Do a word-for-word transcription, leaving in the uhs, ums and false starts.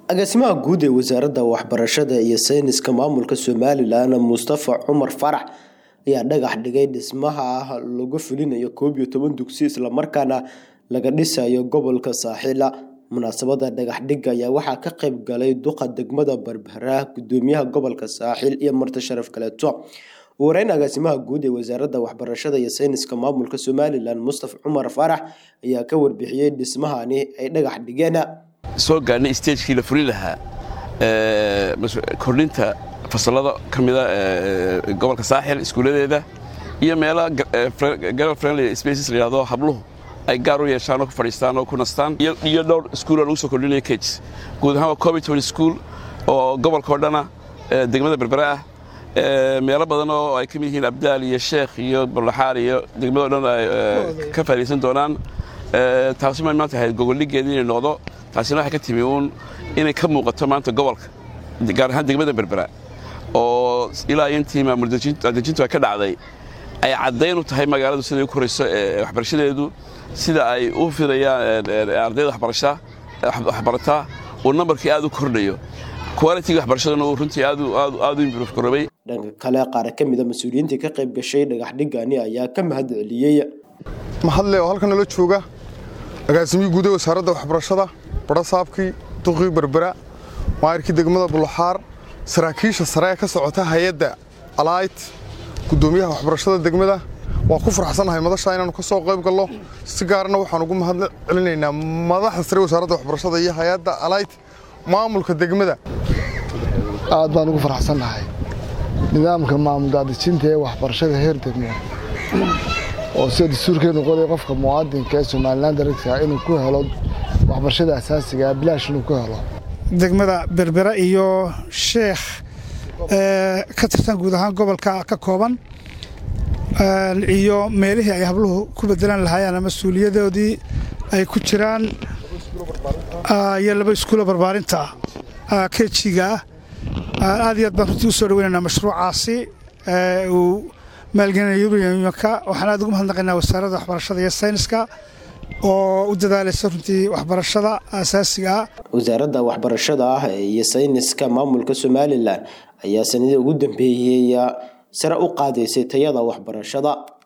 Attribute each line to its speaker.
Speaker 1: agaasimaha guud ee wasaaradda waxbarashada iyo sayniska maamulka Somaliland Mustafa Cumar Farax ayaa dhagax dhigay dhismaha lagu fulinayo koob iyo toban dugsi isla markaana laga dhisayo gobolka Saaxil. munaasabada dhagax dhigga ayaa waxaa ka qayb galay duqa degmada Berbera, gudoomiyaha gobolka Saaxil iyo marti sharaf kaleeto. wareen agaasimaha guud ee wasaaradda waxbarashada iyo sayniska maamulka Somaliland Mustafa Cumar Farax ayaa ka warbixiyay dhismahani ay dhagax dhigeen.
Speaker 2: soo gaarnay stage-kii la furin lahaa ee kordhinta fasalada kamida ee gobolka Saaxil iskuuladeeda iyo meelaha girl friendly spaces la yiraahdo habluhu ay gaar u yeeshaan oo ku fadhiistaan oo ku nastaan iyo dhowr iskuul oo lagu soo kordhinay kids guud ahaan Covid school oo gobolka dhanna degmada Berbera ah meelo badan oo ay kamid yihiin Abdaal iyo Sheekh iyo Bulaxaar iyo degmada dhan ay ka fadhiisan doonaan taasi ma maanta hay gobolligeedii inay noqdo taasina waxa ka timi uun inay ka muuqato maanta gobolka gaar ahaan degmada Berbera oo ilaa intii maamul dejintu ka dhacday ay cadeyn u tahay magaaladu sida ay ku korayso waxbarashadeedu sida ay u fidayaan ardayda waxbarashada waxbarata oo numberkii aad u kordhayo quality waxbarashadana uu runtii aad aad u improve garoobay.
Speaker 1: dhanka kale qaar ka mid ah mas'uuliyiinta ka qayb gashay dhagax dhigani ayaa ka mahad celiyay
Speaker 3: mahadle oo halkan la jooga agaasimiga guud ee wasaaradda waxbarashada barasaabkii duqii Berbera maayirkii degmada Bulaxaar saraakiisha sare ka socota hay'adda Alight gudoomiyaha waxbarashada degmada waa ku faraxsanahay madasha inaan ka soo qayb galno si gaarna waxaan ugu mahad celinaynaa madaxda sare wasaaradda waxbarashada iyo hay'adda Alight maamulka degmada
Speaker 4: aad baan ugu faraxsanahay nidaamka maamul daadejinta ee waxbarashada heer degmada oo sida suurkeenu qoday qofka muwaadinka ee Somaliland darajada inuu ku helo waxbarashada asaasiga ah bilaash inuu ku helo
Speaker 5: degmada Berbera iyo Sheekh ee ka tirsan guud ahaan gobolka ka kooban iyo meelihii ay habluhu ku bedelan lahaayeen mas'uuliyadoodii ay ku jiraan iyo laba iskuul barbaarinta keejiga aad iyo aad baan u soo dhaweynaa mashruucaasi ee uu maalgelinayo yumka waxaan aad ugu mahadnaqaynaa wasaaradda waxbarashada iyo sayniska oo u dadaalaysa runtii waxbarashada asaasiga ah.
Speaker 1: wasaaradda waxbarashada iyo sayniska maamulka Somaliland ayaa sanadii ugu dambeeyay sare u qaadaysay tayada waxbarashada.